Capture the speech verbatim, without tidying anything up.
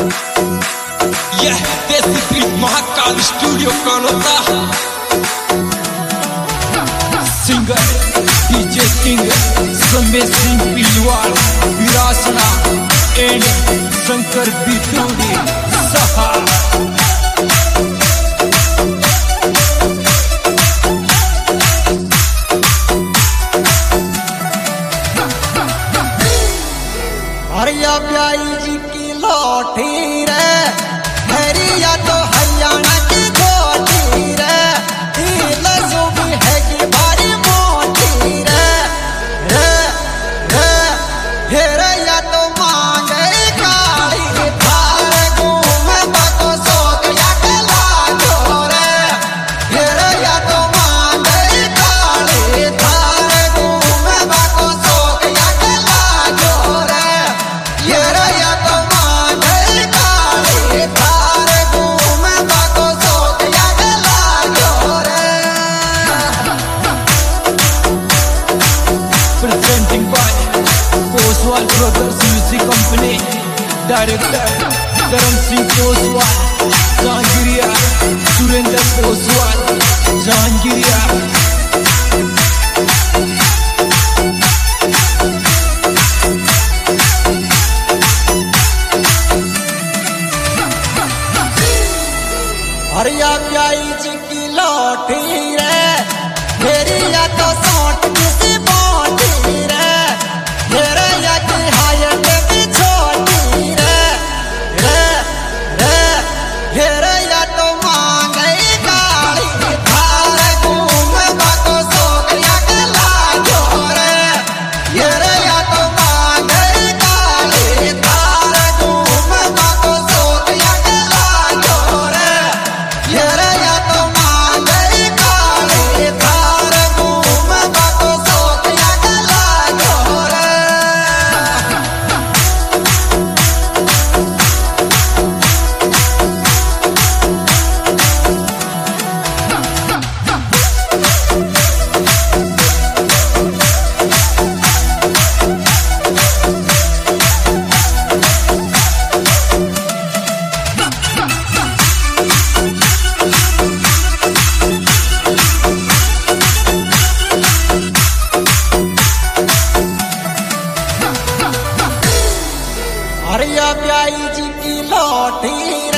यह देसी beat Mahakal studio कौनता singer DJ king Sandesh Singh पिलवाल विरासना एंड शंकर बितूरी सहा हरिया ब्याई जी की लौटी रे हरिया तो हरियाणा की घोटी रे लजो भी है कि भारी मोटी रे रे रे हेरैया तो मांगे काली थार घूम बातो सोक या कला जोरे हेरैया तो मांगे काली थार घूम बातो सोक या कला जोरे Presenting by Koswal Brothers Music Company, Director Karan Singh Koswal, Jahangiriya Surendra Koswal, Jahangiriya. हरिया ब्याई जी की लौटी रे हेरिया तो सोट किसी बोटी रे हेरिया की हायत भी छोटी रे रे रे हेरिया तो मांगे गाड़ी थार घूम बातो सोक या कला जोरे हेरिया तो मांगे गाड़ी थार घूम बातो सोक या कला जोरे हेरैया तो मांगे काली थार घूम बातो सोक या कला जोरे हरिया ब्याई जी की लौटी